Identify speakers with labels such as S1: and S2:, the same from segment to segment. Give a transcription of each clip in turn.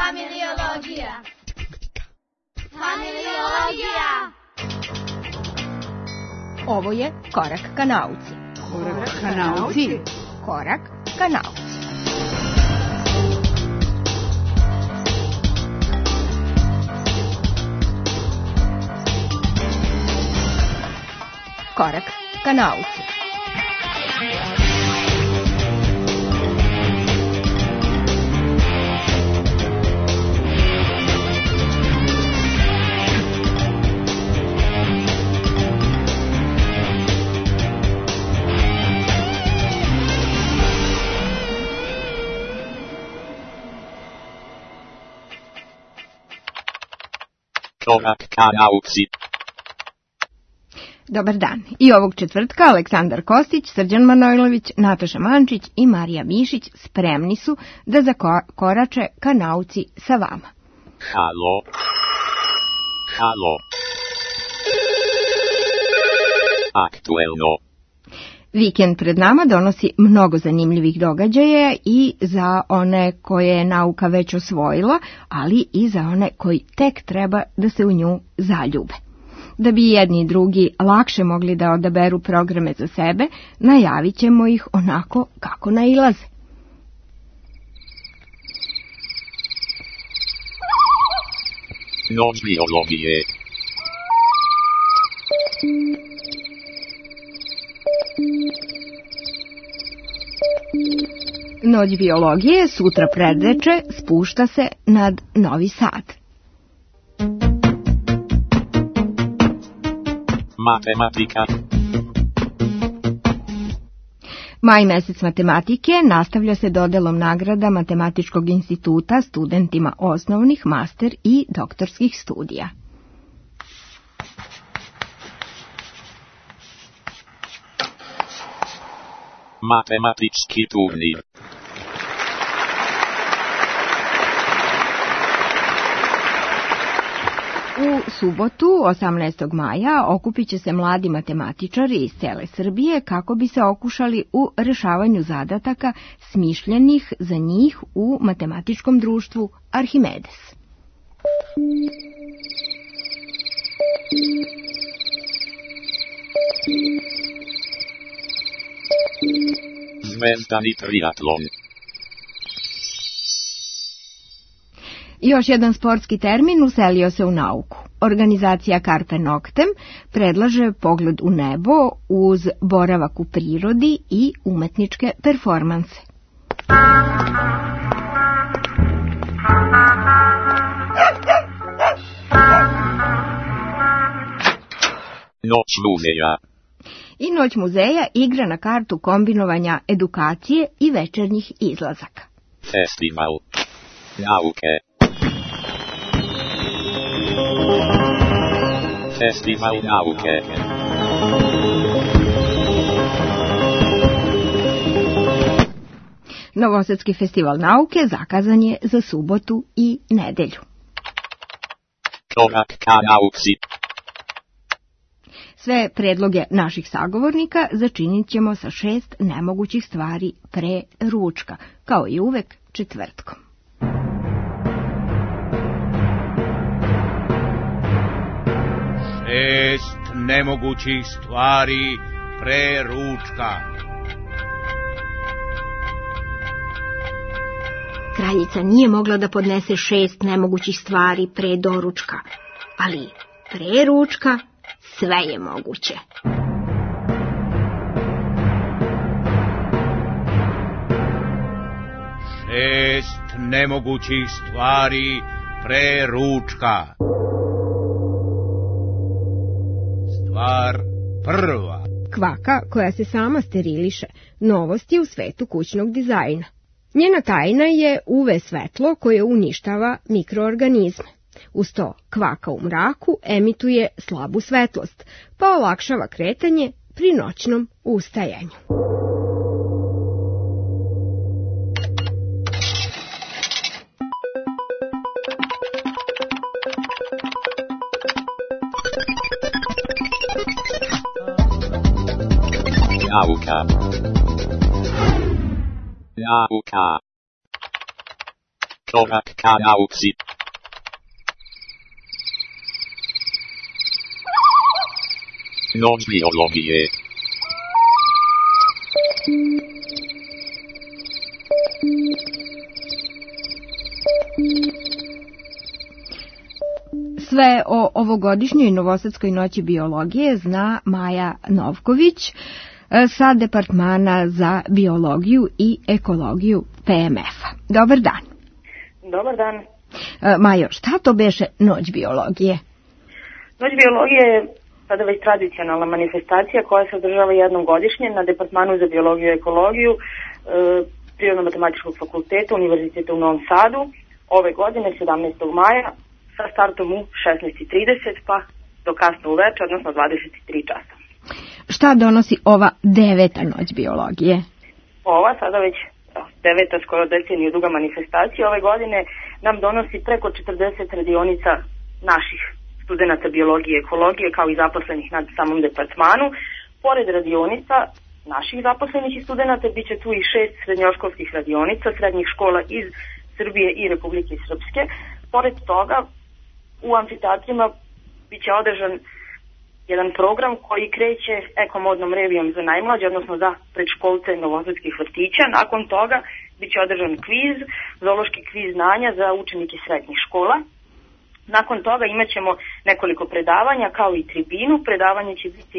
S1: Familiologija. Familiologija.
S2: Ovo je Korak ka nauci.
S3: Korak ka nauci.
S2: Korak ka nauci. Korak ka nauci.
S4: Korak ka nauci.
S2: Dobar dan. I ovog četvrtka Aleksandar Kostić, Srđan Manojlović, Nataša Mančić i Marija Mišić spremni su da zakorače ka nauci sa vama.
S4: Halo. Halo. Aktuelno.
S2: Vikend pred nama donosi mnogo zanimljivih događaja i za one koje je nauka već osvojila, ali i za one koji tek treba da se u nju zaljube. Da bi jedni i drugi lakše mogli da odaberu programe za sebe, najavit ćemo ih onako kako nailaze.
S4: Noć biologije.
S2: Noć biologije sutra predveče spušta se nad Novi Sad.
S4: Matematika.
S2: Maj mesec matematike nastavlja se dodelom nagrada Matematičkog instituta studentima osnovnih, master i doktorskih studija.
S4: Matematički turnir.
S2: U subotu, 18. maja, okupit će se mladi matematičari iz cele Srbije kako bi se okušali u rešavanju zadataka smišljenih za njih u matematičkom društvu Arhimedes.
S4: Zvezdani triatlon.
S2: Još jedan sportski termin uselio se u nauku. Organizacija Carpe Noctem predlaže pogled u nebo uz boravak u prirodi i umetničke performanse.
S4: Noć muzeja.
S2: I Noć muzeja igra na kartu kombinovanja edukacije i večernjih izlazaka.
S4: Festival nauke. Festival nauke.
S2: Novosadski festival nauke zakazan je za subotu i nedelju.
S4: Korak ka nauci.
S2: Sve predloge naših sagovornika začinit ćemo sa 6 nemogućih stvari pre ručka, kao i uvek četvrtkom.
S5: Šest nemogućih stvari pre ručka.
S2: Kraljica nije mogla da podnese 6 nemogućih stvari pre doručka, ali pre ručka sve je moguće.
S5: Šest nemogućih stvari pre ručka. Stvar prva.
S2: Kvaka koja se sama steriliše, novost je u svetu kućnog dizajna. Njena tajna je UV svetlo koje uništava mikroorganizme. Uz to kvaka u mraku emituje slabu svetlost, pa olakšava kretanje pri noćnom ustajanju.
S4: Nauka. Korak ka nauci. Noć biologije.
S2: Sve o ovogodišnjoj Novosadskoj noći biologije zna Maja Novković sa Departmana za biologiju i ekologiju PMF-a. Dobar dan.
S1: Dobar dan.
S2: Majo, šta to beše Noć biologije?
S1: Noć biologije je sada već tradicionalna manifestacija koja se održava jednom godišnje na Departmanu za biologiju i ekologiju Prirodno-matematičkog fakulteta Univerziteta u Novom Sadu ove godine 17. maja sa startom u 16:30 pa do kasno uveče, odnosno 23 časa.
S2: Šta donosi ova 9. Noć biologije?
S1: Ova sada već 9. skoro deceniju duga manifestacija ove godine nam donosi preko 40 radionica naših studenata biologije i ekologije kao i zaposlenih na samom departmanu. Pored radionica naših zaposlenih i studenata bit će tu i 6 srednjoškolskih radionica srednjih škola iz Srbije i Republike Srpske. Pored toga u amfiteatrima bit će održan jedan program koji kreće ekomodnom revijom za najmlađe, odnosno za predškolce novosadskih vrtića. Nakon toga bit će održan kviz, zoološki kviz znanja za učenike srednjih škola. Nakon toga imat ćemo nekoliko predavanja kao i tribinu. Predavanja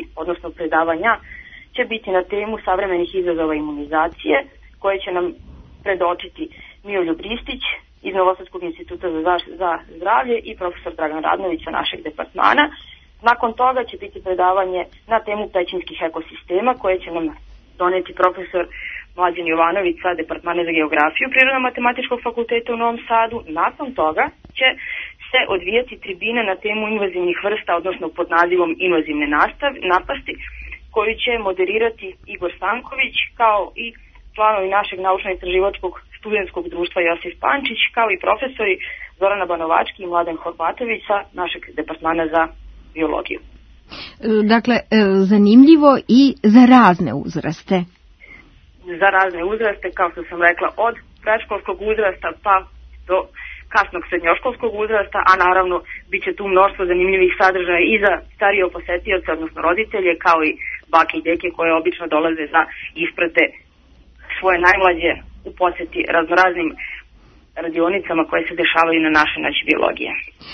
S1: će biti na temu savremenih izazova imunizacije koje će nam predočiti Miroljub Ristić iz Novosadskog instituta za zdravlje i profesor Dragan Radnović sa našeg departmana. Nakon toga će biti predavanje na temu pećinskih ekosistema koje će nam doneti profesor Mlađan Jovanović sa Departmana za geografiju Prirodno-matematičkog fakulteta u Novom Sadu. Nakon toga će se odvijati tribine na temu invazivnih vrsta, odnosno pod nazivom invazivne napasti, koju će moderirati Igor Stanković kao i članovi našeg naučno-istraživačkog studentskog društva Josif Pančić, kao i profesori Zorana Banovački i Mladen Horvatović sa našeg departmana za biologiju.
S2: Dakle, zanimljivo i za razne uzraste.
S1: Za razne uzraste, kao što sam rekla, od predškolskog uzrasta pa do kasnog srednjoškolskog uzrasta, a naravno bit će tu mnoštvo zanimljivih sadržaja i za starije posetioce, odnosno roditelje, kao i bake i deke koje obično dolaze da isprate svoje najmlađe u poseti raznoraznim radionicama koje se dešavaju na našoj noći biologije.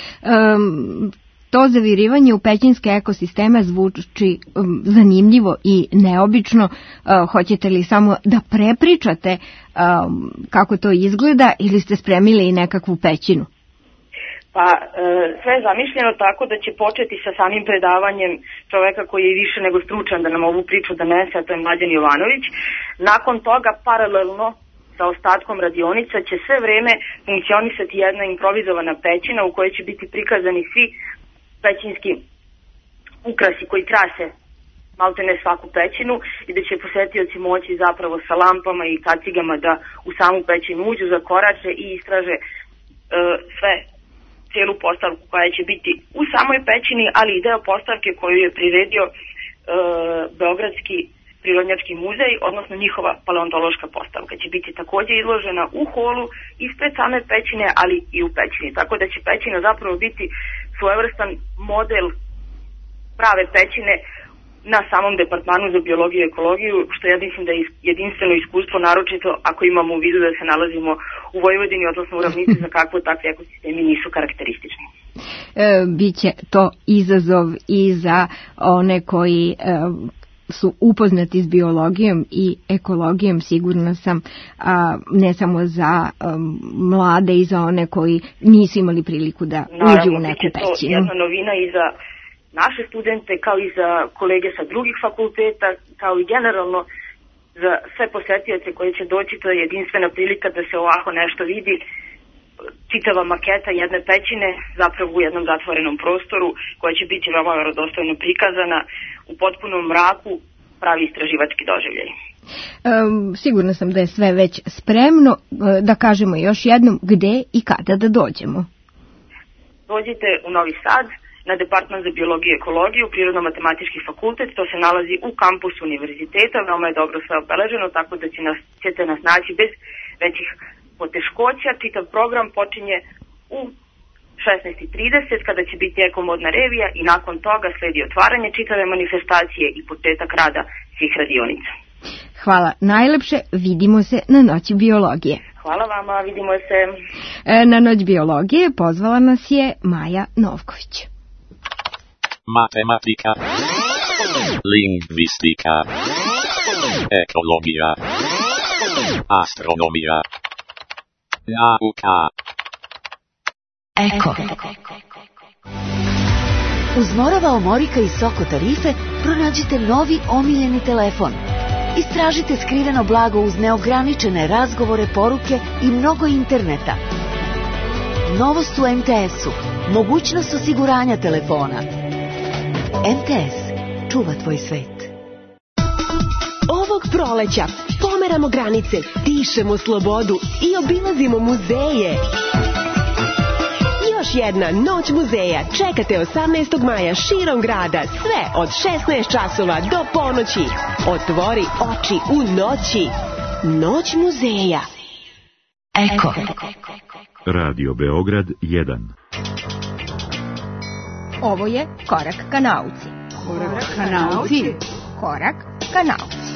S2: To zavirivanje u pećinske ekosisteme zvuči zanimljivo i neobično. Hoćete li samo da prepričate kako to izgleda ili ste spremili i nekakvu pećinu?
S1: Pa sve je zamišljeno tako da će početi sa samim predavanjem čoveka koji je više nego stručan da nam ovu priču donese, a to je Mlađan Jovanović. Nakon toga paralelno sa ostatkom radionica će sve vreme funkcionisati jedna improvizovana pećina u kojoj će biti prikazani svi pećinski ukrasi koji krase maltene svaku pećinu i da će posetioci moći zapravo sa lampama i kacigama da u samu pećinu uđu, zakorače i istraže cijelu postavku koja će biti u samoj pećini, ali i deo postavke koju je priredio Beogradski prirodnjački muzej, odnosno njihova paleontološka postavka će biti također izložena u holu ispred same pećine, ali i u pećini. Tako da će pećina zapravo biti svojevrstan model prave pećine na samom departmanu za biologiju i ekologiju, što ja mislim da je jedinstveno iskustvo, naročito ako imamo u vidu da se nalazimo u Vojvodini, odnosno u ravnici za kakvo takvi ekosistemi nisu karakteristični.
S2: Biće to izazov i za one koji su upoznati s biologijom i ekologijom, sigurna sam, ne samo za mlade i za one koji nisu imali priliku da uđu u neku pećinu.
S1: Naravno, to jedna novina i za naše studente, kao i za kolege sa drugih fakulteta, kao i generalno za sve posetioce koji će doći. To je jedinstvena prilika da se ovako nešto vidi, čitava maketa jedne pećine zapravo u jednom zatvorenom prostoru koja će biti veoma verodostojno prikazana u potpunom mraku, pravi istraživački doživljaj.
S2: Sigurna sam da je sve već spremno. Da kažemo još jednom gde i kada da dođemo.
S1: Dođite u Novi Sad na Departman za biologiju i ekologiju, Prirodno-matematički fakultet. To se nalazi u kampusu univerziteta, veoma je dobro sve obeleženo, tako da ćete nas naći bez većih poteškoća. Čitav program počinje u 16:30 kada će biti ekomodna revija i nakon toga sledi otvaranje čitave manifestacije i početak rada svih radionica.
S2: Hvala najlepše, vidimo se na Noći biologije.
S1: Hvala vama, vidimo se.
S2: Na Noć biologije pozvala nas je Maja Novković.
S4: Matematika, lingvistika, ekologija, astronomija, nauka.
S6: Eko. Uz Morava Omorika i Soko tarife pronađite novi omiljeni telefon. Istražite skriveno blago uz neograničene razgovore, poruke i mnogo interneta. Novost u MTS-u. Mogućnost osiguranja telefona. MTS. Čuva tvoj svet.
S7: Ovog proleća pomeramo granice, dišemo slobodu i obilazimo muzeje. Još jedna Noć muzeja čekate 18. maja širom grada, sve od 16 časova do ponoći. Otvori oči u noći. Noć muzeja.
S6: Eko.
S8: Radio Beograd 1.
S2: Ovo je Korak ka nauci.
S3: Korak ka nauci.
S2: Korak ka nauci.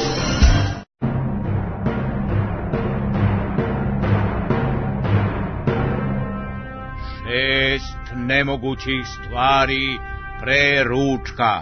S5: Šest nemogućih stvari pre ručka.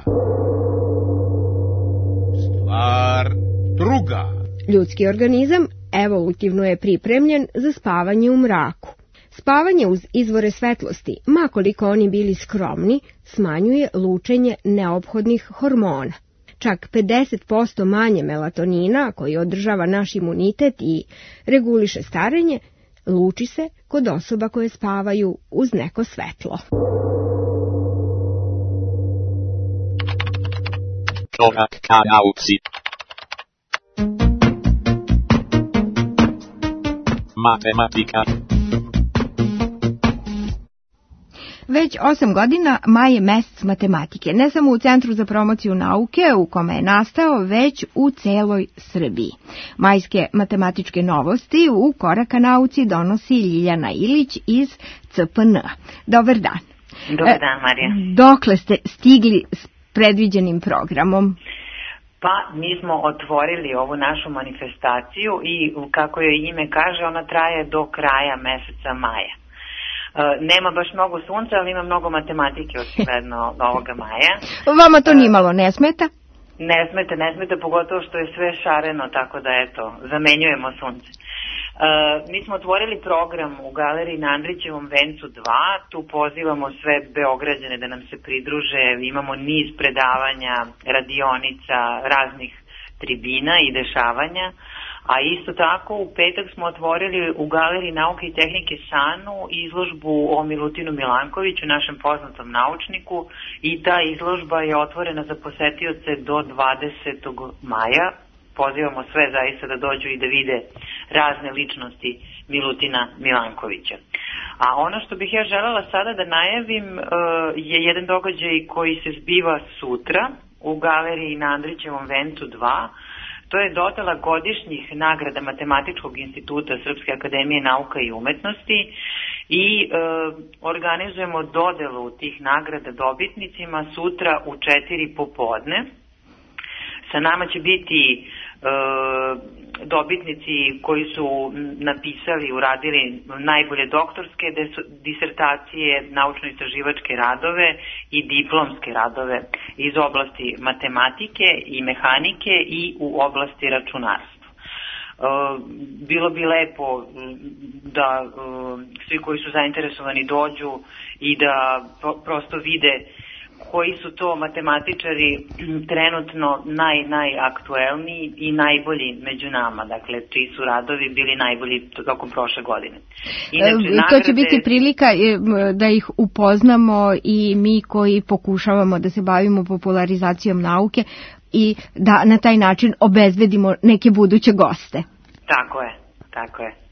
S5: Stvar druga.
S2: Ljudski organizam evolutivno je pripremljen za spavanje u mraku. Spavanje uz izvore svetlosti, ma koliko oni bili skromni, smanjuje lučenje neophodnih hormona. Čak 50% manje melatonina, koji održava naš imunitet i reguliše starenje, luči se kod osoba koje spavaju uz neko svetlo.
S4: Korak ka nauci. Matematika.
S2: Već 8 godina maj je mesec matematike, ne samo u Centru za promociju nauke u kome je nastao, već u celoj Srbiji. Majske matematičke novosti u Korak ka nauci donosi Ljiljana Ilić iz CPN. Dobar dan.
S9: Dobar dan, Marija.
S2: Dokle ste stigli s predviđenim programom?
S9: Pa, mi smo otvorili ovu našu manifestaciju i, kako joj ime kaže, ona traje do kraja meseca maja. Nema baš mnogo sunca, ali ima mnogo matematike očigledno ovoga maja.
S2: Vama to nimalo ne smeta?
S9: Ne smeta, pogotovo što je sve šareno, tako da eto, zamenjujemo sunce. Mi smo otvorili program u galeriji na Andrićevom vencu 2, tu pozivamo sve Beograđane da nam se pridruže, imamo niz predavanja, radionica, raznih tribina i dešavanja. A isto tako u petak smo otvorili u Galeriji nauke i tehnike SANU izložbu o Milutinu Milankoviću, našem poznatom naučniku, i ta izložba je otvorena za posetioce do 20. maja. Pozivamo sve zaista da dođu i da vide razne ličnosti Milutina Milankovića. A ono što bih ja želela sada da najavim je jedan događaj koji se zbiva sutra u Galeriji na Andrićevom vencu 2. To je dodela godišnjih nagrada Matematičkog instituta Srpske akademije nauka i umetnosti i organizujemo dodelu tih nagrada dobitnicima sutra u 4 popodne. Sa nama će biti dobitnici koji su napisali, uradili najbolje doktorske disertacije, naučno-istraživačke radove i diplomske radove iz oblasti matematike i mehanike i u oblasti računarstva. Bilo bi lepo da svi koji su zainteresovani dođu i da prosto vide koji su to matematičari trenutno najaktuelniji i najbolji među nama, dakle čiji su radovi bili najbolji tokom prošle godine. Inače,
S2: to će biti prilika da ih upoznamo i mi koji pokušavamo da se bavimo popularizacijom nauke i da na taj način obezbedimo neke buduće goste.
S9: Tako je.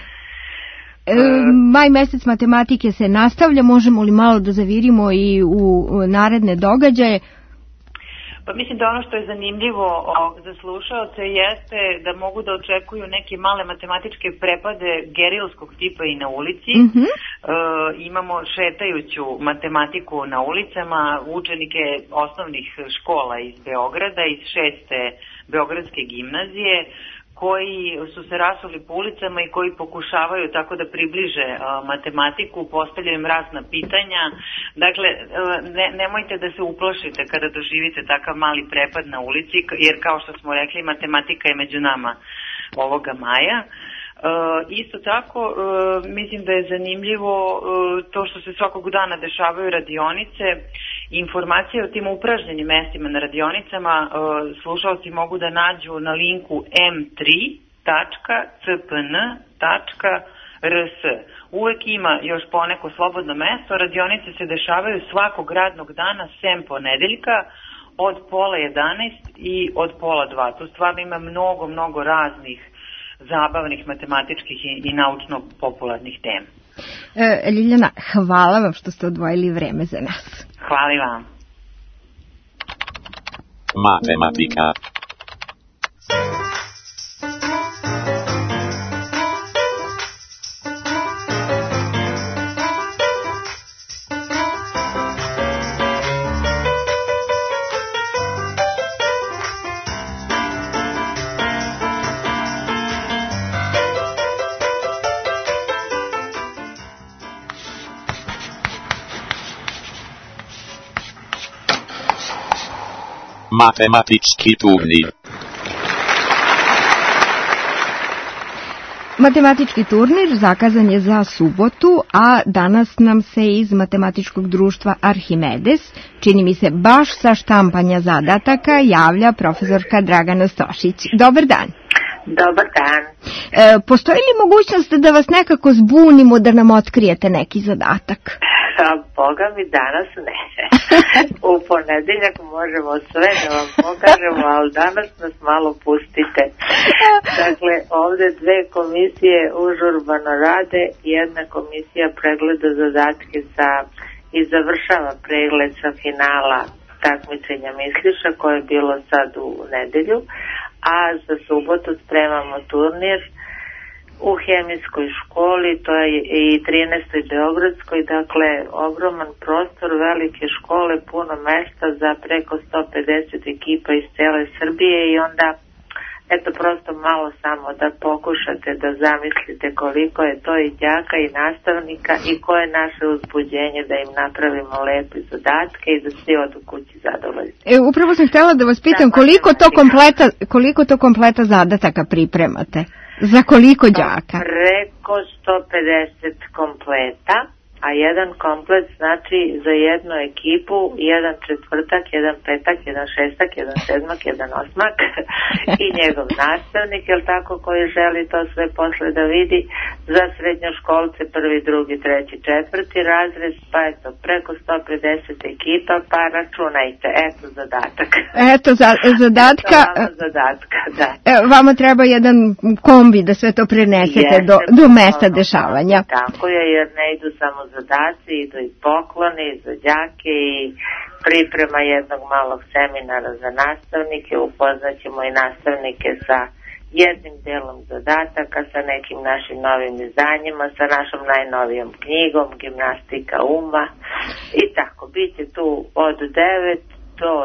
S2: Maj mesec matematike se nastavlja, možemo li malo da zavirimo i u naredne događaje?
S9: Pa mislim da ono što je zanimljivo za slušaoce jeste da mogu da očekuju neke male matematičke prepade gerilskog tipa i na ulici. Imamo šetajuću matematiku na ulicama, učenike osnovnih škola iz Beograda, iz 6. Beogradske gimnazije, koji su se rasuli po ulicama i koji pokušavaju tako da približe matematiku, postavljaju im razna pitanja. Dakle, nemojte da se uplašite kada doživite takav mali prepad na ulici, jer kao što smo rekli, matematika je među nama ovoga maja. Isto tako, mislim da je zanimljivo to što se svakog dana dešavaju radionice. Informacije o tim upražnjenim mestima na radionicama slušalci mogu da nađu na linku m3.cpn.rs. Uvek ima još poneko slobodno mesto. Radionice se dešavaju svakog radnog dana sem ponedeljka od 10:30 i od 11:30. Tu stvarno ima mnogo raznih zabavnih matematičkih i naučno-popularnih tema.
S2: Ljiljana, hvala vam što ste odvojili vreme za nas.
S9: Hvala vam.
S4: Matematika. Matematički turnir.
S2: Matematički turnir zakazan je za subotu, a danas nam se iz Matematičkog društva Arhimedes, čini mi se baš sa štampanja zadataka, javlja profesorka Dragana Stošić. Dobar dan.
S10: Dobar dan.
S2: Postoji li mogućnost da vas nekako zbunimo da nam otkrijete neki zadatak?
S10: Boga mi danas ne. U ponedeljak možemo sve da vam pokažemo, ali danas nas malo pustite. Dakle, ovde dve komisije užurbano rade, jedna komisija pregleda zadatke i završava pregled sa finala takmičenja Misliša koje je bilo sad u nedelju, a za subotu spremamo turnir u hemijskoj školi, to je i 13. Beogradskoj, dakle ogroman prostor, velike škole, puno mesta za preko 150 ekipa iz cele Srbije i onda eto prosto malo samo da pokušate da zamislite koliko je to i đaka i nastavnika i koje je naše uzbuđenje da im napravimo lepe zadatke i da svi odu kući zadovoljni.
S2: Upravo sam htjela da vas pitam koliko to kompleta zadataka pripremate? Za koliko đaka?
S10: Preko 150 kompleta, a jedan komplet znači za jednu ekipu, jedan četvrtak, jedan petak, jedan šestak, jedan sedmak, jedan osmak i njegov nastavnik, jel tako, koji želi to sve posle da vidi, za srednjoškolce prvi, drugi, treći, četvrti razred, pa eto, preko 150 ekipa, pa računajte, eto zadatak.
S2: Eto zadatka.
S10: Zadatka, da.
S2: Vama treba jedan kombi da sve to prenesete do mesta dešavanja.
S10: Tako je, jer ne idu samo zadaci, idu i pokloni za đake i priprema jednog malog seminara za nastavnike, upoznaćemo i nastavnike sa jednim delom zadataka, sa nekim našim novim izdanjima, sa našom najnovijom knjigom, Gimnastika uma i tako, bit će tu od 9 do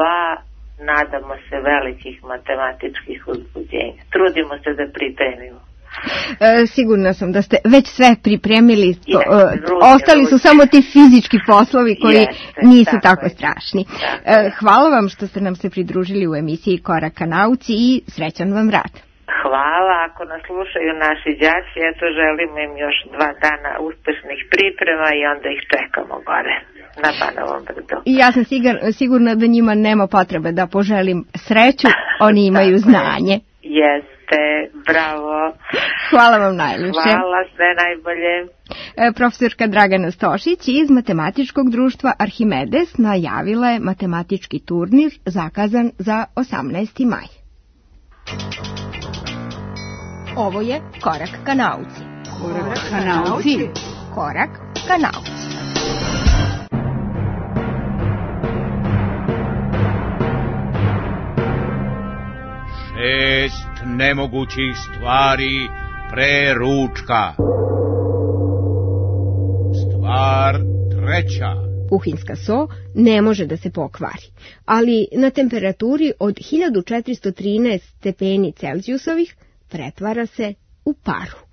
S10: 2, nadamo se velikih matematičkih uzbuđenja. Trudimo se da pripremimo.
S2: Sigurna sam da ste već sve pripremili, ostali su samo ti fizički poslovi koji nisu tako strašni. Hvala vam što ste nam se pridružili u emisiji Korak ka nauci i srećan vam rad.
S10: Hvala, ako nas slušaju naši đaci, eto želimo im još 2 dana uspešnih priprema i onda ih čekamo gore na Banovom brdu.
S2: I ja sam sigurna da njima nema potrebe da poželim sreću, oni imaju znanje.
S10: Jeste, bravo.
S2: Hvala vam najljepše.
S10: Hvala, sve najbolje.
S2: Profesorka Dragana Stošić iz Matematičkog društva Arhimedes najavila je matematički turnir zakazan za 18. maj. Ovo je Korak ka nauci.
S3: Korak ka nauci.
S2: Korak ka nauci.
S5: 6 nemogućih stvari pre ručka. Stvar treća.
S2: Kuhinska so ne može da se pokvari, ali na temperaturi od 1413 stepeni Celzijusovih pretvara se u paru.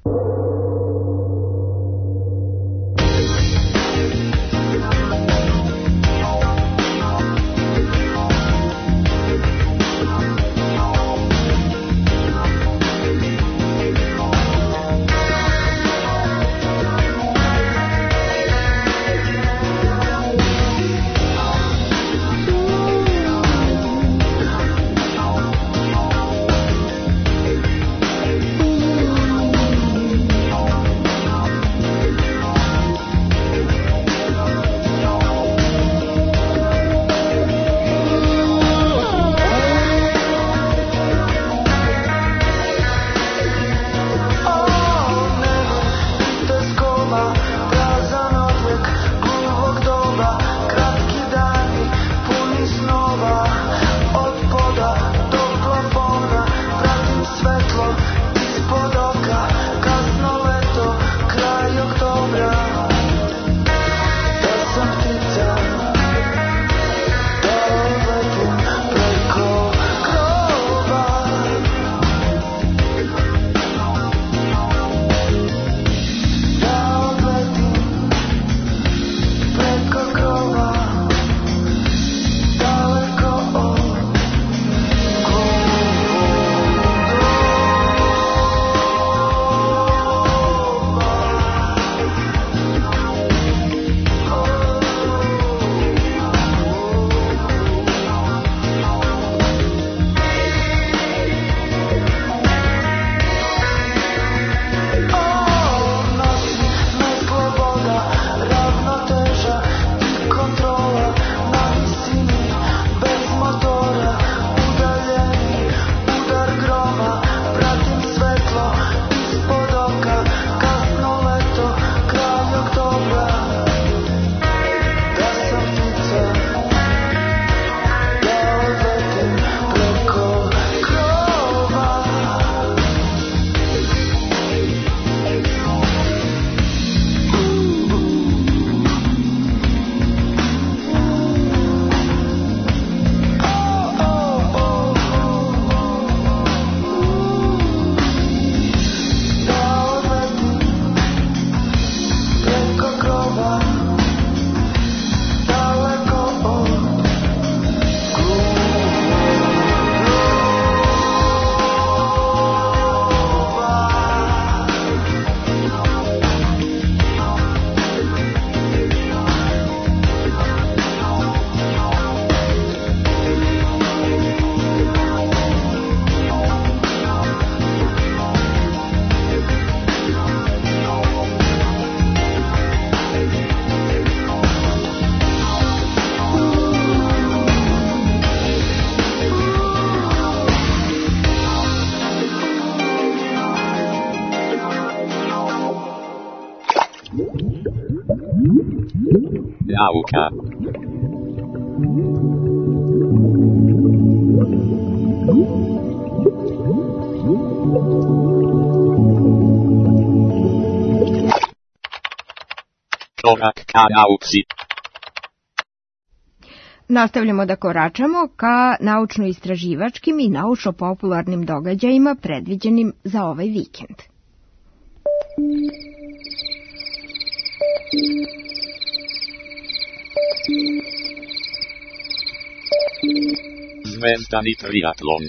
S4: Nauka. Korak ka nauci.
S2: Nastavljamo da koračamo ka naučno-istraživačkim i naučno-popularnim događajima predviđenim za ovaj vikend.
S4: Zvezdani triatlon.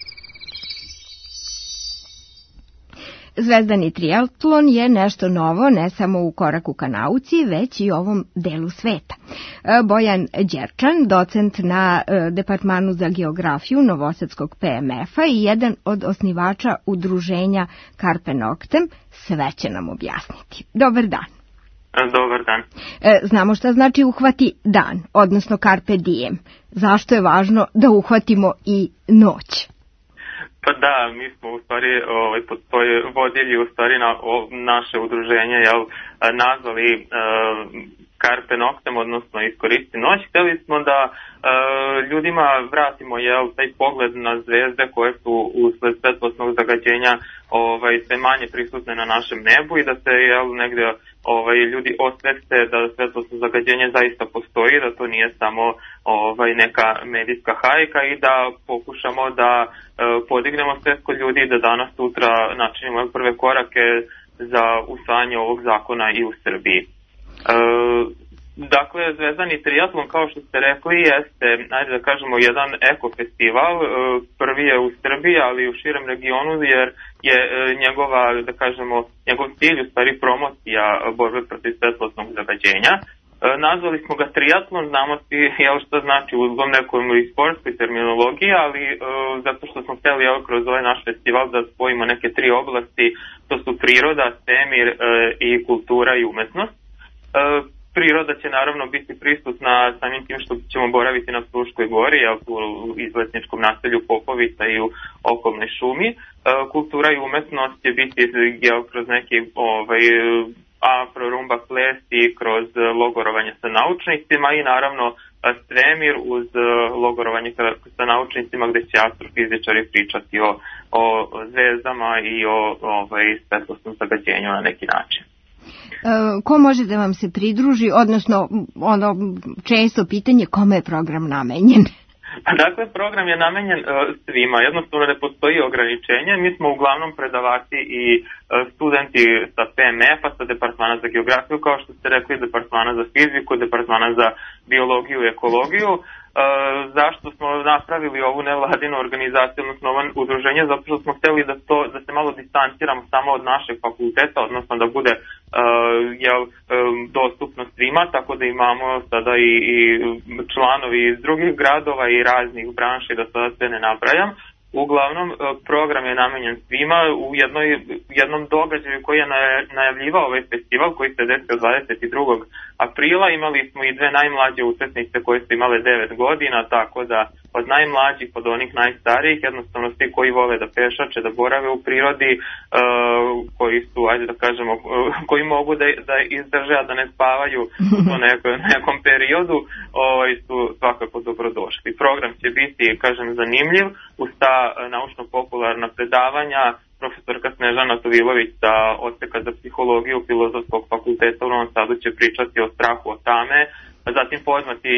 S2: Zvezdani triatlon je nešto novo, ne samo u koraku ka nauci, već i ovom delu sveta. Bojan Đerčan, docent na Departmanu za geografiju Novosadskog PMF-a i jedan od osnivača udruženja Carpe Noctem, sve će nam objasniti. Dobar dan.
S11: Dobar dan.
S2: Znamo šta znači uhvati dan, odnosno carpe diem. Zašto je važno da uhvatimo i noć?
S11: Pa da, mi smo u stvari po toj vodilji u stvari na naše udruženje nazvali carpe noctem, odnosno iskoristi noć. Hteli smo da ljudima vratimo taj pogled na zvezde koje su usled svetlosnog zagađenja sve manje prisutne na našem nebu i da se negde ljudi osveste da svetlosno zagađenje zaista postoji, da to nije samo neka medijska hajka i da pokušamo da podignemo svest kod ljudi i da danas sutra načinimo prve korake za usvajanje ovog zakona i u Srbiji. Dakle, Zvezdani triatlon, kao što ste rekli, jeste, ajde da kažemo, jedan ekofestival. Prvi je u Srbiji, ali i u širem regionu, jer je njegov cilj, u stvari, promocija borbe protiv svetlosnog zagađenja. Nazvali smo ga triatlon, znamo svi što znači uzglom nekom i sportskoj terminologiji, ali zato što smo hteli kroz ovaj naš festival da spojimo neke tri oblasti, to su priroda, svemir i kultura i umetnost. Priroda će naravno biti prisutna samim tim što ćemo boraviti na Fruškoj gori, u izletničkom naselju Popovica i u okolnoj šumi. Kultura i umetnost će biti kroz neki afro-rumba ples i kroz logorovanje sa naučnicima i naravno svemir uz logorovanje sa naučnicima gde će astrofizičari pričati o zvezdama i o svetlosnom zagađenju na neki način.
S2: Ko može da vam se pridruži, odnosno često pitanje kome je program namenjen?
S11: Dakle, program je namenjen svima, jednostavno ne postoji ograničenje, mi smo uglavnom predavači i studenti sa PMF-a, sa departmana za geografiju, kao što ste rekli, departmana za fiziku, departmana za biologiju i ekologiju. Zašto smo napravili ovu nevladinu organizaciju, odnosno ovo udruženje, zato što smo hteli da se malo distanciramo samo od našeg fakulteta, odnosno da bude dostupno svima, tako da imamo sada i članovi iz drugih gradova i raznih branši, da sada sve ne nabrajam. Uglavnom, program je namenjen svima. U jednom događaju koji je najavljivao ovaj festival, koji se desio 22. aprila, imali smo i dve najmlađe učesnice koje su imale 9 godina, tako da od najmlađih, od onih najstarijih, jednostavno svi koji vole da pešače, da borave u prirodi, koji su, ajde da kažemo, koji mogu da izdrže, a da ne spavaju u nekom periodu, su svakako dobrodošli. Program će biti, kažem, zanimljiv, uz ta naučno-popularna predavanja. Profesorka Snežana Tovilović sa odseka za psihologiju Filozofskog fakulteta u Novom Sadu će pričati o strahu od tame. Zatim poznati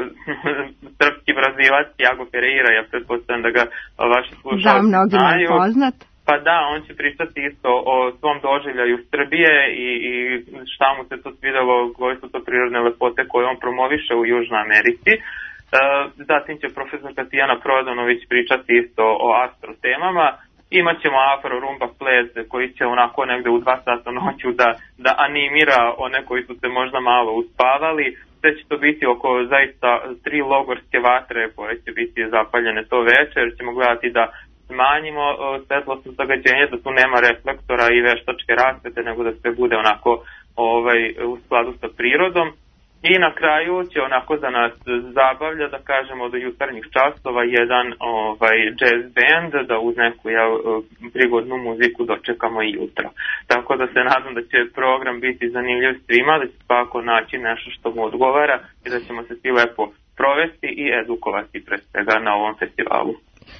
S11: srpski brazilac Tiago Pereira, ja pretpostavljam da ga vaši slušalci znaju.
S2: Poznat.
S11: Pa da, on će pričati isto o svom doživljaju Srbije i šta mu se to svidelo, koje su to prirodne lepote koje on promoviše u Južnoj Americi. Zatim će profesorka Tijana Prodanović pričati isto o astrotemama. Imaćemo afro-rumba ples koji će onako negde u 2 sata noću da animira one koji su se možda malo uspavali. Sve će to biti oko zaista 3 logorske vatre koje će biti zapaljene to večer. Ćemo gledati da smanjimo svetlosno zagađenje, da tu nema reflektora i veštačke rasvete, nego da sve bude onako u skladu sa prirodom. I na kraju će onako da nas zabavlja, da kažemo, do jutarnjih časova jedan jazz band, da uz neku prigodnu muziku dočekamo i jutro. Tako da se nadam da će program biti zanimljiv svima, da će svako naći nešto što mu odgovara i da ćemo se svi lepo provesti i edukovati pre svega na ovom festivalu.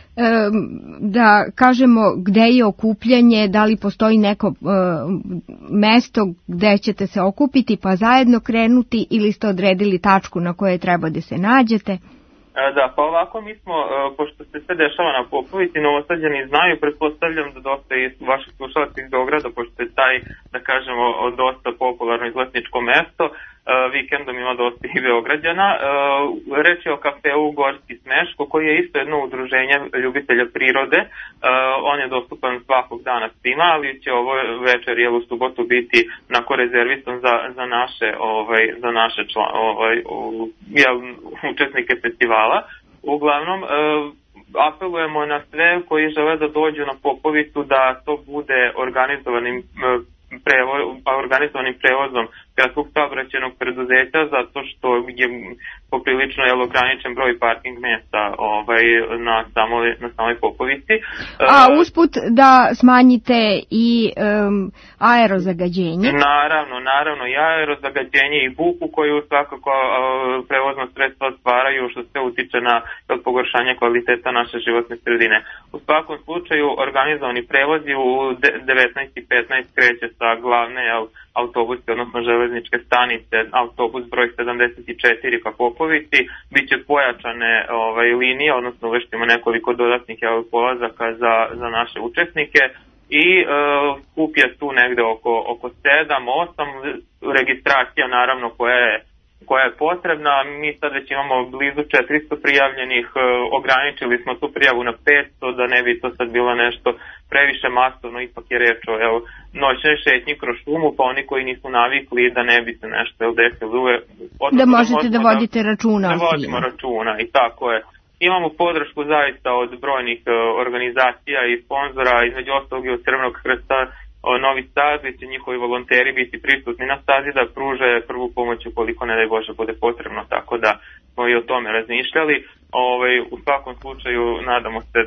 S2: Da kažemo gde je okupljanje, da li postoji neko mesto gde ćete se okupiti pa zajedno krenuti ili ste odredili tačku na kojoj treba da se nađete?
S11: Da, pa ovako mi smo, pošto se sve dešava na Popovici, Novosađani znaju, pretpostavljam da dosta i vaših slušalaca iz Beograda, pošto je taj, da kažemo, dosta popularno izletničko mesto, vikendom ima dosta i Beograđana. Reč je o kafeu Gorski Smeško, koji je isto jedno udruženje ljubitelja prirode. On je dostupan svakog dana svima, ali će ovo večer u subotu biti nako rezervisan za naše učesnike festivala. Uglavnom, apelujemo na sve koji žele da dođu na Popovicu da to bude organizovanim prevozom gradskog saobraćajnog preduzeća zato što je poprilično ograničen broj parking mjesta na samoj Popovici.
S2: A usput da smanjite i aerozagađenje?
S11: Naravno i aerozagađenje i buku koju svakako prevozno sredstva stvaraju, što sve utiče na pogoršanje kvaliteta naše životne sredine. U svakom slučaju organizovani prevozi u 19:15 kreće sa glavne autobuske, odnosno železničke stanice, autobus broj 74 ka Popovici, bit će pojačane linije, odnosno uvrštimo nekoliko dodatnih polazaka za naše učesnike i skup je tu negde oko 7-8, registracija naravno koja je potrebna. Mi sad već imamo blizu 400 prijavljenih, ograničili smo tu prijavu na 500 da ne bi to sad bilo nešto previše masovno, ipak je reč o noćnoj šetnji kroz šumu, pa oni koji nisu navikli da ne bi se nešto desilo.
S2: Da možete da vodite računa o svima.
S11: Da vodimo računa i tako je. Imamo podršku zaista od brojnih organizacija i sponzora, između ostalog i od Crvenog krsta Novi Sad, gdje će njihovi volonteri biti prisutni na stazi da pruže prvu pomoć ukoliko ne daj Bože bude potrebno, tako da smo i o tome razmišljali. U svakom slučaju nadamo se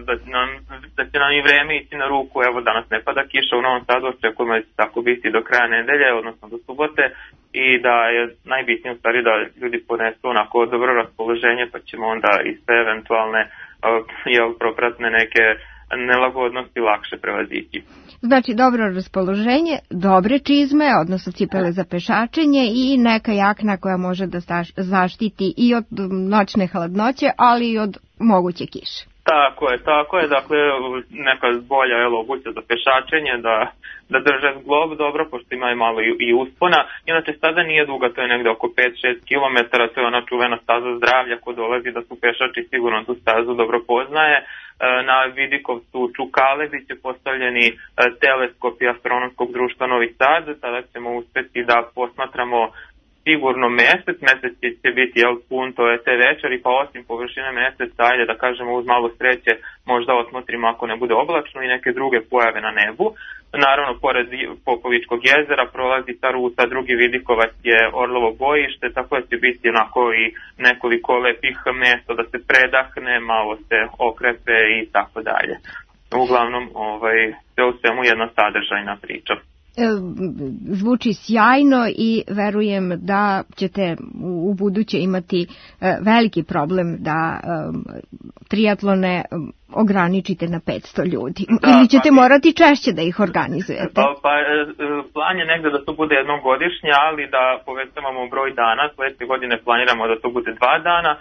S11: da će nam i vreme ići na ruku. Evo, danas ne pada kiša u Novom Sadu, očekujemo da će tako biti do kraja nedelje, odnosno do subote, i da je najbitnije u stvari da ljudi ponesu onako dobro raspoloženje, pa ćemo onda i sve eventualne propratne neke nelagodnosti lakše prevazići.
S2: Znači dobro raspoloženje, dobre čizme, odnosno cipele za pešačenje i neka jakna koja može da zaštiti i od noćne hladnoće, ali i od moguće kiše.
S11: Tako je, dakle neka bolja obuća za pešačenje, da drže zglob dobro, pošto ima malo i uspona. Inače sada nije duga, to je negde oko 5-6 km, to je ona čuvena staza zdravlja, ko dolazi da su pešači sigurno tu stazu dobro poznaje. Na Vidikovcu Čukale bit će postavljeni teleskopi Astronomskog društva Novi Sad, tada ćemo uspeti da posmatramo sigurno mesec će biti pun, to je te večeri, pa osim površine meseca, ajde da kažemo uz malo sreće, možda osmotrimo ako ne bude oblačno i neke druge pojave na nebu. Naravno, pored Popovičkog jezera prolazi ta ruta, drugi Vidikovac je Orlovo bojište, tako da će biti onako i nekoliko lepih mjesta da se predahne, malo se okrepe i tako dalje. Uglavnom, sve u svemu jedna sadržajna priča.
S2: Zvuči sjajno i verujem da ćete u buduće imati veliki problem da triatlone ograničite na 500 ljudi. Ili ćete morati češće da ih organizujete?
S11: Plan je negde da to bude jednom godišnje, ali da povećavamo broj dana. Sljedeće godine planiramo da to bude 2 dana,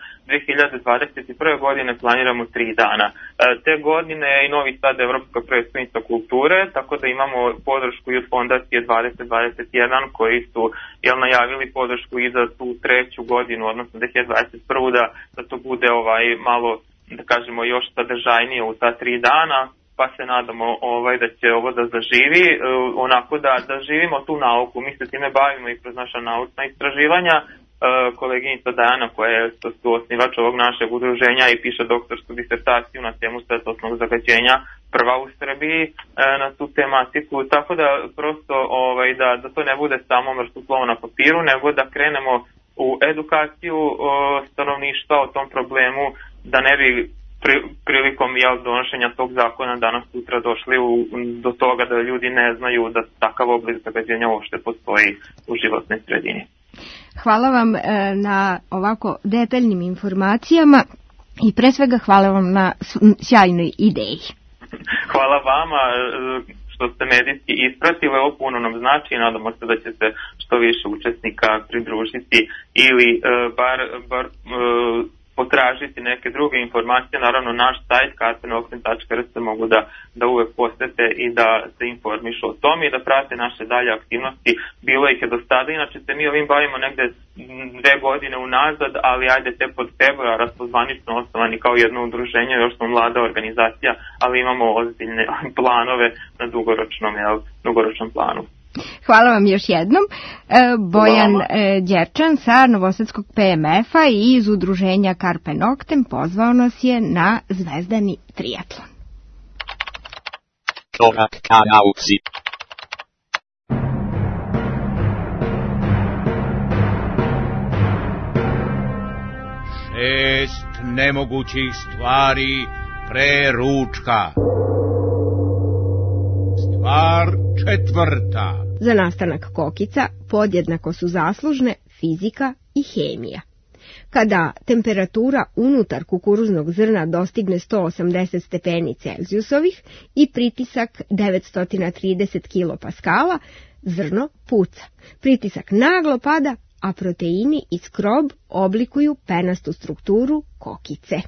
S11: 2021. godine planiramo 3 dana. Te godine je i Novi Sad Evropska prestolnica kulture, tako da imamo podršku i od fondacije 2021 koji su najavili podršku i za tu treću godinu, odnosno 2021. da to bude malo, da kažemo, još sadržajnije u ta 3 dana, pa se nadamo da će ovo da zaživi, onako da živimo tu nauku. Mi se time bavimo i kroz naša naučna istraživanja. Koleginica Dajana, koja je osnivač ovog našeg udruženja i piše doktorsku disertaciju na temu svetlosnog zagađenja, prva u Srbiji na tu tematiku, tako da prosto da to ne bude samo mrtvo slovo na papiru, nego da krenemo u edukaciju stanovništva o tom problemu, da ne bi prilikom donošenja tog zakona danas sutra došli do toga da ljudi ne znaju da takav oblik zagađenja uopšte postoji u životnoj sredini.
S2: Hvala vam na ovako detaljnim informacijama i pre svega hvala vam na sjajnoj ideji.
S11: Hvala vama što ste medijski ispratili, ovo puno nam znači i nadamo se da će se što više učesnika pridružiti ili bar potražiti neke druge informacije. Naravno, naš sajt karpenokten.rs mogu da uvek posete i da se informišu o tome i da prate naše dalje aktivnosti. Bilo ih je do sada, inače se mi ovim bavimo negde 2 godine unazad, ali ajde te pod februara smo zvanično osnovani kao jedno udruženje, još smo mlada organizacija, ali imamo ozbiljne planove na dugoročnom planu.
S2: Hvala vam još jednom. Bojan Đerčan sa Novosadskog PMF-a i iz udruženja Carpe Noctem pozvao nas je na zvezdani triatlon.
S4: Korak ka nauci.
S5: 6 nemogućih stvari pre ručka. Stvar četvrta.
S2: Za nastanak kokica podjednako su zaslužne fizika i hemija. Kada temperatura unutar kukuruznog zrna dostigne 180 stepeni Celzijusovih i pritisak 930 kilopaskala, zrno puca. Pritisak naglo pada, a proteini i skrob oblikuju penastu strukturu kokice.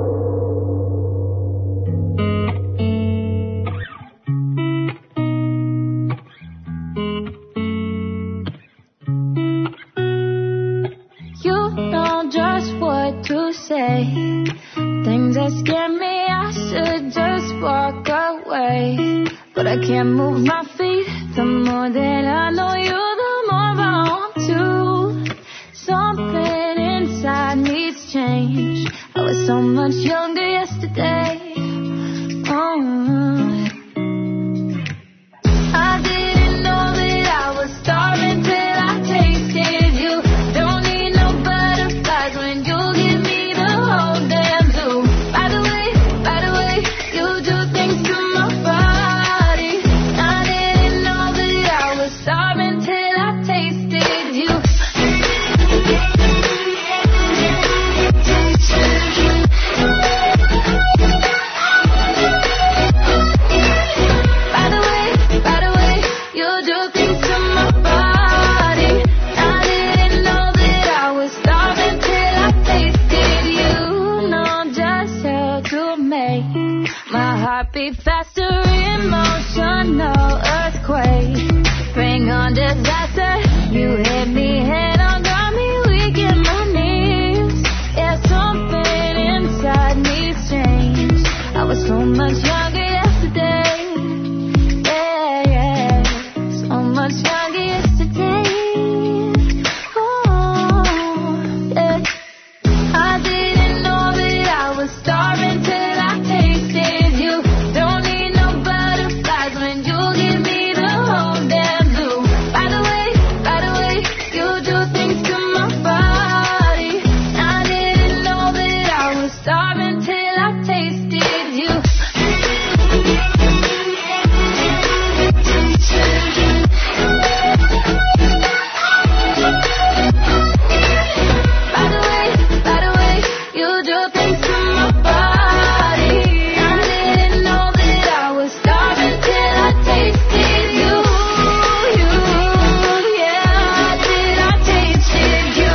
S12: To say things that scare me, I should just walk away, but I can't move my feet. The more that I know you, the more I want to. Something inside needs change. I was so much younger yesterday. I didn't know that I was starving till I tasted you. Don't need no butterflies when you give me the whole damn zoo. By the way, you do things to my body. I didn't know that I was starving till I tasted you. By the way, you do things to my body. I didn't know that I was starving till I tasted you. Know just how to make my heart beat faster. Emotional earthquake. Bring on disaster. You hit me head on, got me weak in my knees. Yeah, something inside needs change. I was so much younger yesterday. Yeah, so much younger yesterday. Oh, yeah. I didn't know that I was starving till I tasted you. Don't need no butterflies when you give me the whole damn zoo. By the way, you do things to my body. I didn't know that I was starving till I tasted you. By the way, you do things to my body. I didn't know that I was starving till I tasted you. Yeah, till I tasted you.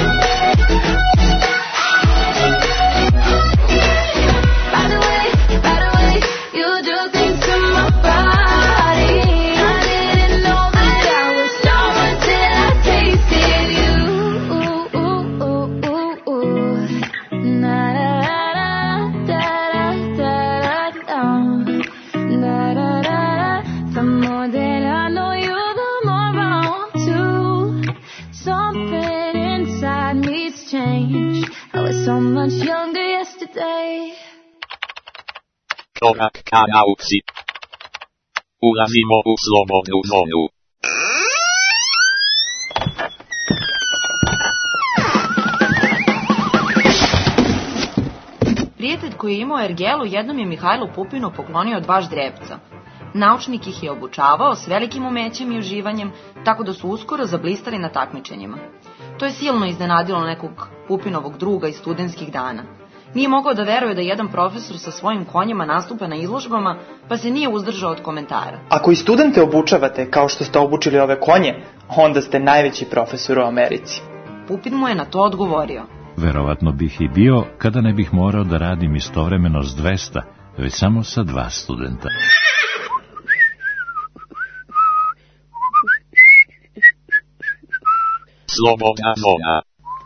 S12: By the way, you do things to my body. I didn't know that I was starving till I tasted you. Na da da da da da. The more that I know you, the more I want to. Something inside needs change. I was so much younger yesterday.
S4: Korak ka nauci. Ulazimo u slobodnu zonu.
S13: Prijatelj koji je imao ergelu jednom je Mihajlu Pupinu poklonio 2 ždrebca. Naučnik ih je obučavao s velikim umećem i uživanjem, tako da su uskoro zablistali na takmičenjima. To je silno iznenadilo nekog Pupinovog druga iz studentskih dana. Nije mogao da veruje da jedan profesor sa svojim konjima nastupa na izložbama, pa se nije uzdržao od komentara.
S14: Ako i studente obučavate kao što ste obučili ove konje, onda ste najveći profesor u Americi.
S13: Pupin mu je na to odgovorio.
S8: Verovatno bih i bio kada ne bih morao da radim istovremeno s 200, već samo sa 2 studenta.
S4: Slobodna zona.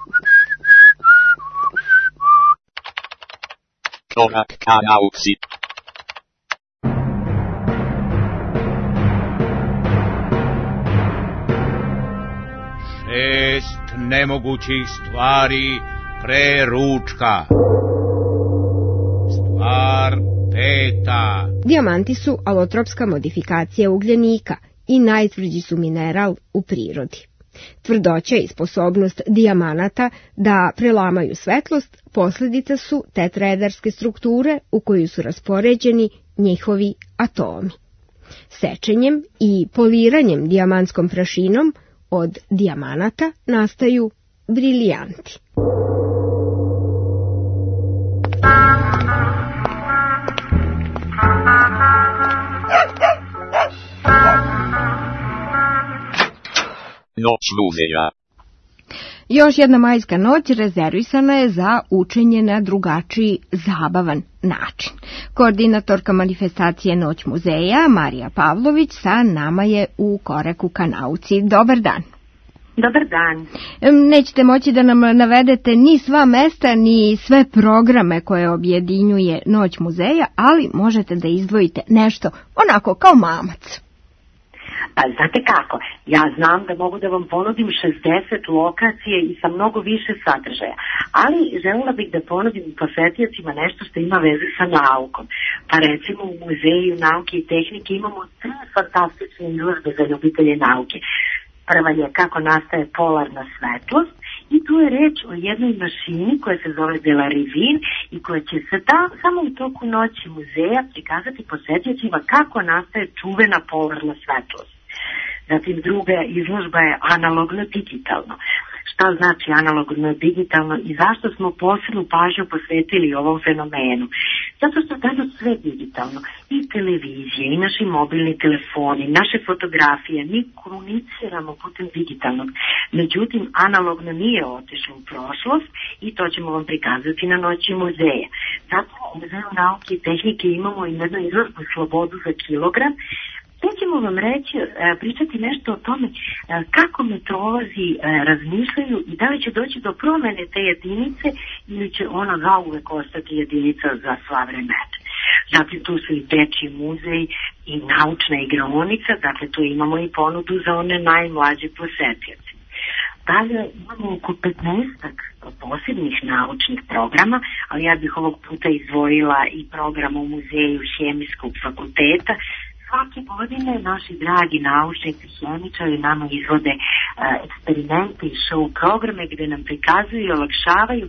S4: Korak ka nauci.
S5: Šest nemogućih stvari pre ručka. Stvar peta.
S2: Dijamanti su alotropska modifikacija ugljenika i najtvrđi su mineral u prirodi. Tvrdoća i sposobnost dijamanata da prelamaju svetlost posljedica su tetraedarske strukture u koju su raspoređeni njihovi atomi. Sečenjem i poliranjem dijamantskom prašinom od dijamanata nastaju brilijanti.
S4: Noć muzeja.
S2: Još jedna majska noć rezervisana je za učenje na drugačiji, zabavan način. Koordinatorka manifestacije Noć muzeja, Marija Pavlović, sa nama je u Koraku ka nauci. Dobar dan.
S15: Dobar dan.
S2: Nećete moći da nam navedete ni sva mesta, ni sve programe koje objedinjuje Noć muzeja, ali možete da izdvojite nešto onako kao mamac.
S15: Pa znate kako, ja znam da mogu da vam ponudim 60 lokacije i sa mnogo više sadržaja, ali želela bih da ponudim posetiocima nešto što ima veze sa naukom. Pa recimo u Muzeju nauke i tehnike imamo 3 fantastične izložbe za ljubitelje nauke. Prva je kako nastaje polarna svetlost i tu je reč o jednoj mašini koja se zove Delarivin i koja će se samo u toku noći muzeja prikazati posetiocima kako nastaje čuvena polarna svetlost. Zatim druga izložba je analogno digitalno. Šta znači analogno digitalno i zašto smo posebnu pažnju posvetili ovom fenomenu? Zato što danas sve digitalno, i televizije, i naši mobilni telefoni, naše fotografije, mi komuniciramo putem digitalnog. Međutim, analogno nije otišlo u prošlost i to ćemo vam prikazati na Noći muzeja. Zato u Muzeju nauke i tehnike imamo i jednu izložbu Slobodu za kilogram. Sve ćemo vam pričati nešto o tome kako meteorolozi razmišljaju i da li će doći do promene te jedinice ili će ona zauvek ostati jedinica za sva vremena. Zatim tu su i dečji muzej i naučna igraonica, dakle tu imamo i ponudu za one najmlađe posetioce. Dalje imamo oko 15 posebnih naučnih programa, ali ja bih ovog puta izdvojila i program u Muzeju Hemijskog fakulteta. Svake godine naši dragi naučnici hemičari nama izvode eksperimente i show programe gdje nam prikazuju i olakšavaju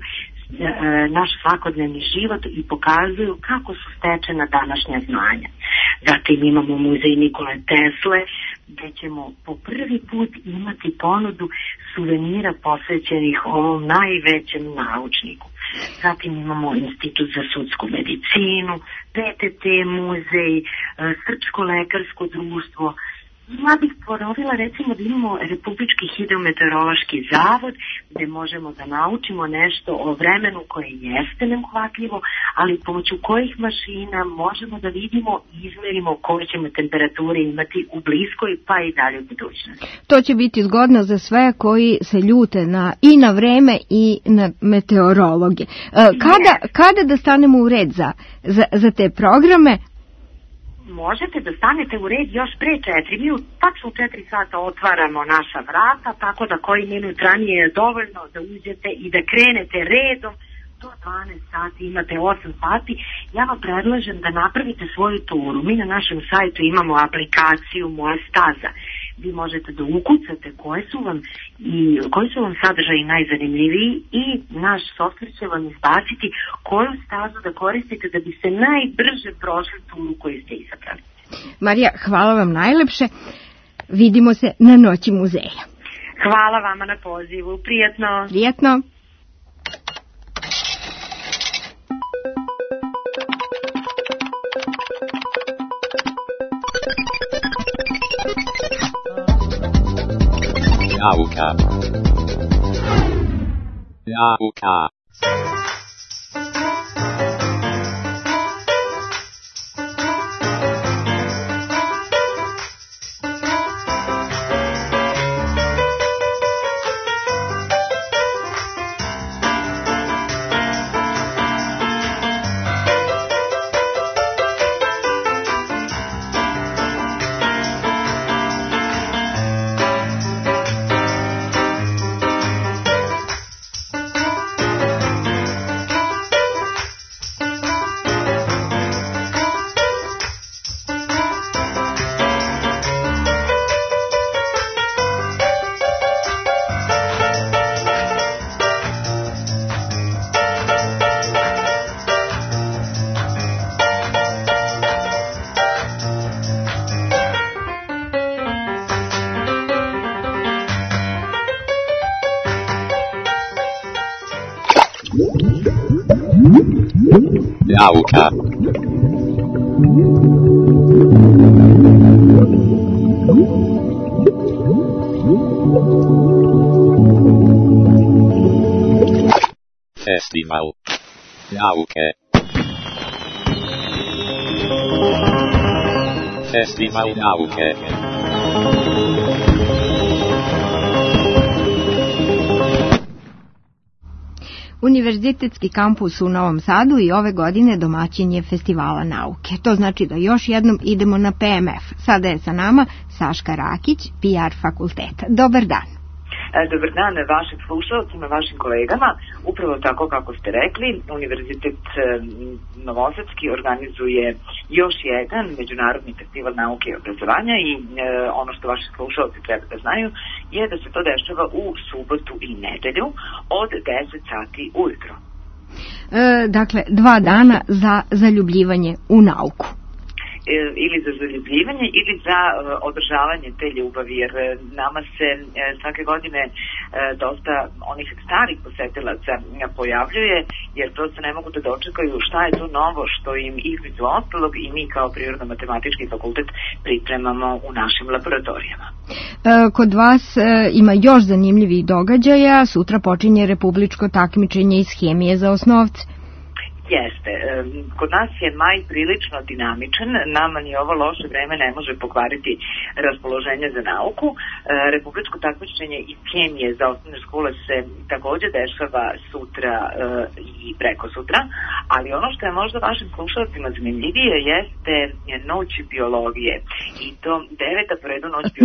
S15: naš svakodnevni život i pokazuju kako su stečena današnja znanja. Zatim imamo muzej Nikole Tesle gdje ćemo po prvi put imati ponudu suvenira posvećenih ovom najvećem naučniku. Zatim imamo Institut za sudsku medicinu, PTT muzej, Srpsko lekarsko društvo. Ja bih ponovila recimo da imamo Republički hidrometeorološki zavod gdje možemo da naučimo nešto o vremenu koje jeste neuhvatljivo, ali pomoću kojih mašina možemo da vidimo i izmerimo koje ćemo temperature imati u bliskoj pa i dalje budućnosti.
S2: To će biti zgodno za sve koji se ljute i na vreme i na meteorologe. Kada da stanemo u red za te programe?
S15: Možete da stanete u red još pre 4. Mi tačno 4 sata otvaramo naša vrata, tako da koji minut ranije je dovoljno da uđete i da krenete redom. Do 12 sati imate 8 sati. Ja vam predlažem da napravite svoju turu. Mi na našem sajtu imamo aplikaciju Moja staza. Vi možete da ukucate koji su vam sadržaji najzanimljiviji i naš softver će vam izbaciti koju stazu da koristite da biste najbrže prošli turu koju ste izabrali.
S2: Marija, hvala vam najlepše. Vidimo se na Noći muzeja.
S15: Hvala vama na pozivu. Prijatno.
S2: Prijatno.
S4: Nauka. Nauka. Nauka. Festival nauke. Festival nauke.
S2: Univerzitetski kampus u Novom Sadu i ove godine domaćin je Festivala nauke. To znači da još jednom idemo na PMF. Sada je sa nama Saška Rakić, PR fakulteta. Dobar dan.
S16: Dobar dan vašim slušalcima, vašim kolegama. Upravo tako kako ste rekli, Univerzitet Novosadski organizuje još jedan međunarodni festival nauke i obrazovanja i ono što vaši slušalci treba da znaju je da se to dešava u subotu i nedelju od 10 sati ujutro.
S2: Dakle, 2 dana za zaljubljivanje u nauku.
S16: Ili za zaljubljivanje ili za održavanje te ljubavi, jer nama se svake godine dosta onih starih posetilaca pojavljuje, jer prosto ne mogu da dočekaju šta je to novo što im između ostalog i mi kao Prirodno-matematički fakultet pripremamo u našim laboratorijama.
S2: Kod vas ima još zanimljivih događaja. Sutra počinje republičko takmičenje iz hemije za osnovce.
S16: Jeste. Kod nas je maj prilično dinamičan, nama ni ovo loše vreme ne može pokvariti raspoloženje za nauku. Republičko takmičenje iz hemije za osnovne škole se takođe dešava sutra i preko sutra, ali ono što je možda vašim slušalcima zanimljivije jeste noć biologije i to 9. po redu noć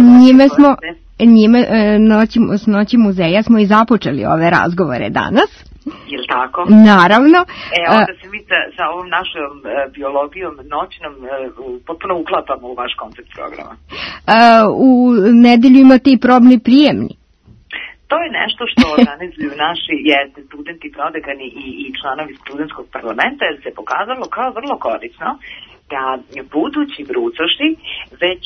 S16: biologije.
S2: S noći muzeja smo i započeli ove razgovore danas.
S16: Jel' tako?
S2: Naravno.
S16: Onda se mi sa ovom našom biologijom noćnom potpuno uklapamo u vaš koncept programa.
S2: U nedelju imate i probni prijemni.
S16: To je nešto što organizuju naši studenti, prodekani i članovi studentskog parlamenta, jer se pokazalo kao vrlo korisno da budući brucoši već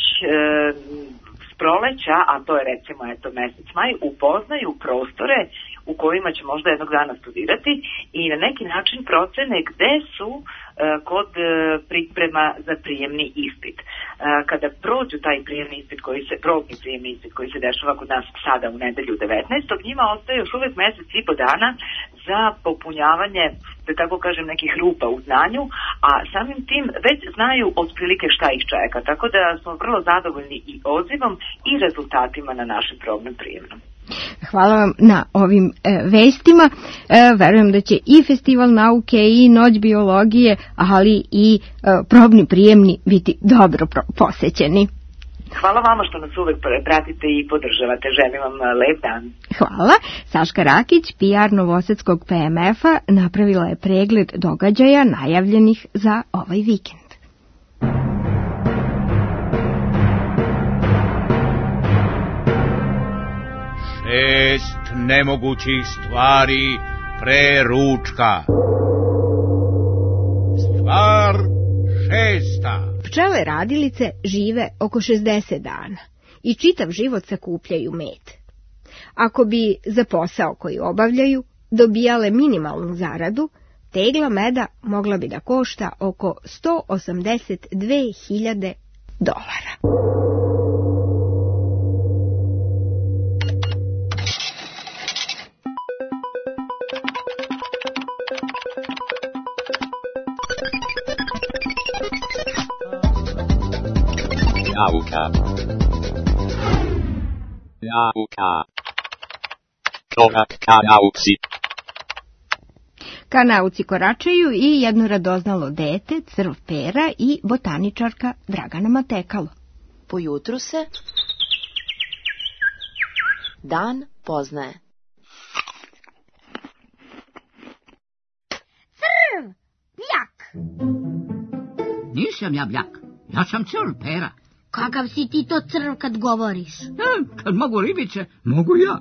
S16: s proleća, a to je recimo mesec maj, upoznaju prostore u kojima će možda jednog dana studirati i na neki način procene gde su kod priprema za prijemni ispit. Kada prođu taj prijemni ispit, probni prijemni ispit koji se dešava kod nas sada u nedelju 19. njima ostaje još uvek mesec i po dana za popunjavanje, da tako kažem, nekih rupa u znanju, a samim tim već znaju otprilike šta ih čeka. Tako da smo vrlo zadovoljni i odzivom i rezultatima na našem probnom prijemnom.
S2: Hvala vam na ovim vestima. Verujem da će i Festival nauke i Noć biologije, ali i probni prijemni biti dobro posećeni.
S16: Hvala vama što nas uvek pratite i podržavate. Želim vam lep dan.
S2: Hvala. Saška Rakić, PR Novosadskog PMF-a, napravila je pregled događaja najavljenih za ovaj vikend.
S5: Šest nemogućih stvari pre ručka. Stvar šesta.
S2: Pčele radilice žive oko 60 dana i čitav život sakupljaju med. Ako bi za posao koji obavljaju dobijale minimalnu zaradu, tegla meda mogla bi da košta oko $182.000.
S4: Nauka. Korak ka nauci.
S2: Ka nauci koračaju i jedno radoznalo dete, Crv Pera i botaničarka Dragana Matekalo.
S6: Po jutru se dan poznaje.
S17: Crv, bljak.
S18: Nisam ja bljak, ja sam Crv Pera.
S17: Kakav si ti to crv kad govoriš?
S18: Kad mogu ribice, mogu ja.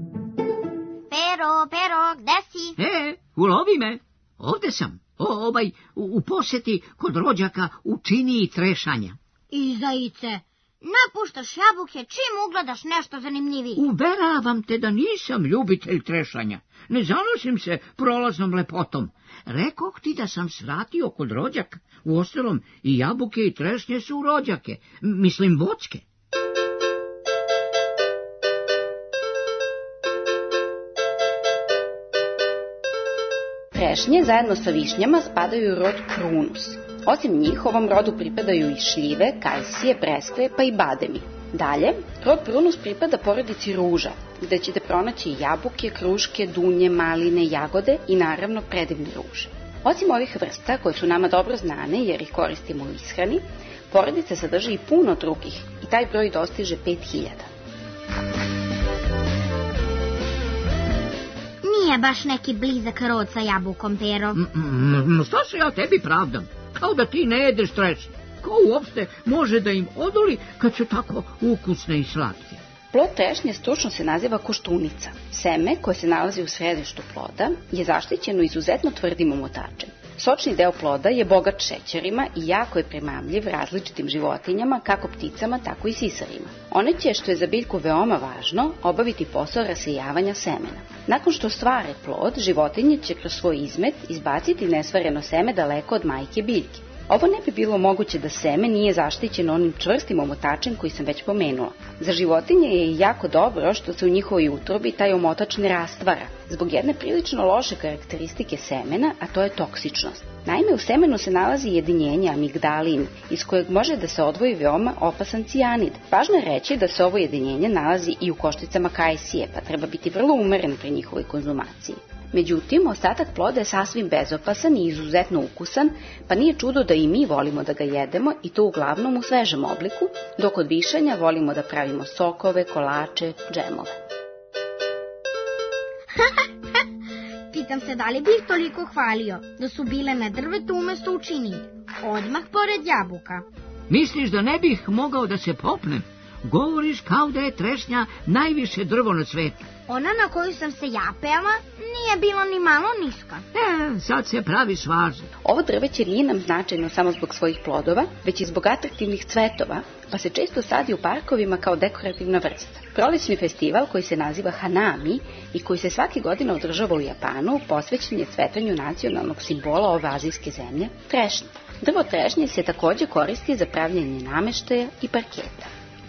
S17: Pero, gde si?
S18: Ulovi me. Ovde sam. U poseti kod rođaka u činiji trešanja.
S17: I zajice, Napuštaš jabuke čim ugledaš nešto zanimljivije.
S18: Uveravam te da nisam ljubitelj trešanja. Ne zanosim se prolaznom lepotom. Rekoh ti da sam svratio kod rođaka. Uostalom, i jabuke i trešnje su rođake. Mislim, voćke.
S19: Trešnje zajedno sa višnjama spadaju u rod Prunus. Osim njih, ovom rodu pripadaju i šljive, kajsije, breskve, pa i bademi. Dalje, rod Prunus pripada porodici ruža, gde ćete pronaći jabuke, kruške, dunje, maline, jagode i naravno predivne ruže. Osim ovih vrsta, koje su nama dobro znane jer ih koristimo u ishrani, porodica sadrži i puno drugih i taj broj dostiže 5000.
S17: Nije baš neki blizak rod sa jabukom, Pero.
S18: Šta se ja tebi pravdam? Kao da ti ne jedeš trešnje. Ko uopšte može da im odoli kad su tako ukusne i slatke?
S19: Plod trešnje stručno se naziva koštunica. Seme, koje se nalazi u središtu ploda, je zaštićeno izuzetno tvrdim omotačem. Sočni deo ploda je bogat šećerima i jako je primamljiv različitim životinjama, kako pticama, tako i sisarima. One će, što je za biljku veoma važno, obaviti posao rasijavanja semena. Nakon što stvare plod, životinje će kroz svoj izmet izbaciti nesvareno seme daleko od majke biljke. Ovo ne bi bilo moguće da seme nije zaštićeno onim čvrstim omotačem koji sam već pomenula. Za životinje je jako dobro što se u njihovoj utrobi taj omotač ne rastvara, zbog jedne prilično loše karakteristike semena, a to je toksičnost. Naime, u semenu se nalazi jedinjenje amigdalin, iz kojeg može da se odvoji veoma opasan cijanid. Važno je reći da se ovo jedinjenje nalazi i u košticama kajsije, pa treba biti vrlo umeren pri njihovoj konzumaciji. Međutim, ostatak ploda je sasvim bezopasan i izuzetno ukusan, pa nije čudo da i mi volimo da ga jedemo i to uglavnom u svežem obliku, dok od višanja volimo da pravimo sokove, kolače, džemove.
S17: Pitam se da li bih toliko hvalio da su bile na drvetu umesto u činiji, odmah pored jabuka.
S18: Misliš da ne bih mogao da se popnem? Govoriš kao da je trešnja najviše drvo na svetu.
S17: Ona na koju sam se ja pela nije bila ni malo niska.
S18: Sad se pravi važno.
S19: Ovo drveće nije nam značajno samo zbog svojih plodova, već i zbog atraktivnih cvetova, pa se često sadi u parkovima kao dekorativna vrsta. Prolećni festival koji se naziva Hanami i koji se svake godine održava u Japanu posvećen je cvetanju nacionalnog simbola ove azijske zemlje, trešnje. Drvo trešnje se takođe koristi za pravljenje nameštaja i parketa.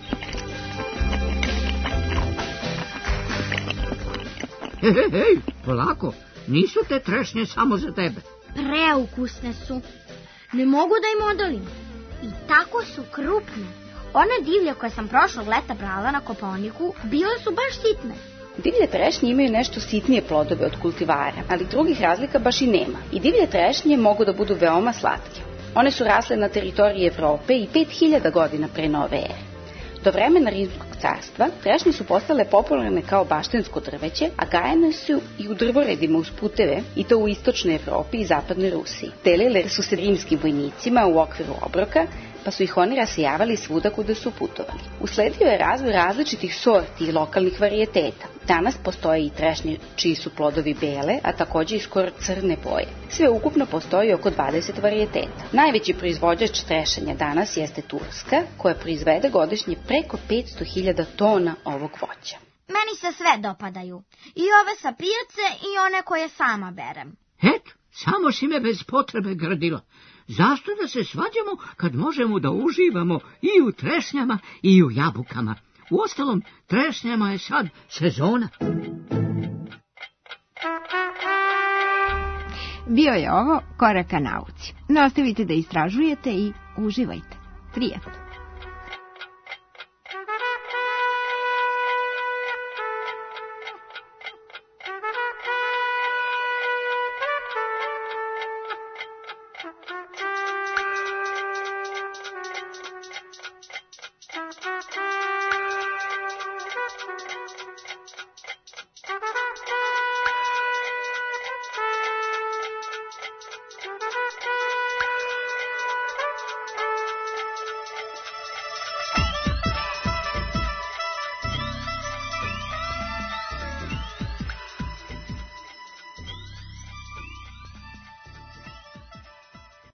S18: Hej, polako, nisu te trešnje samo za tebe.
S17: Preukusne su. Ne mogu da im odolim. I tako su krupne. One divlje koje sam prošlog leta brala na Kopaoniku bile su baš sitne.
S19: Divlje trešnje imaju nešto sitnije plodove od kultivara, ali drugih razlika baš i nema. I divlje trešnje mogu da budu veoma slatke. One su rasle na teritoriji Evrope i 5000 godina pre nove ere. Do vremena Rimskog carstva trešnje su postale popularne kao baštensko drveće, a gajene su i u drvoredima uz puteve, i to u istočnoj Evropi i zapadnoj Rusiji. Delile su se rimskim vojnicima u okviru obroka, pa su ih oni rasijavali svuda kuda su putovali. Usledio je razvoj različitih sorti i lokalnih varijeteta. Danas postoje i trešnje čiji su plodovi bele, a takođe i skoro crne boje. Sve ukupno postoji oko 20 varijeteta. Najveći proizvođač trešanja danas jeste Turska, koja proizvede godišnje preko 500.000 tona ovog voća.
S17: Meni se sve dopadaju. I ove sa pijace i one koje sama berem.
S18: Eto, samo si me bez potrebe grdila. Zašto da se svađamo kad možemo da uživamo i u trešnjama i u jabukama? Uostalom, trešnjama je sad sezona.
S2: Bio je ovo Korak ka nauci. Nastavite da istražujete i uživajte. Prijatno.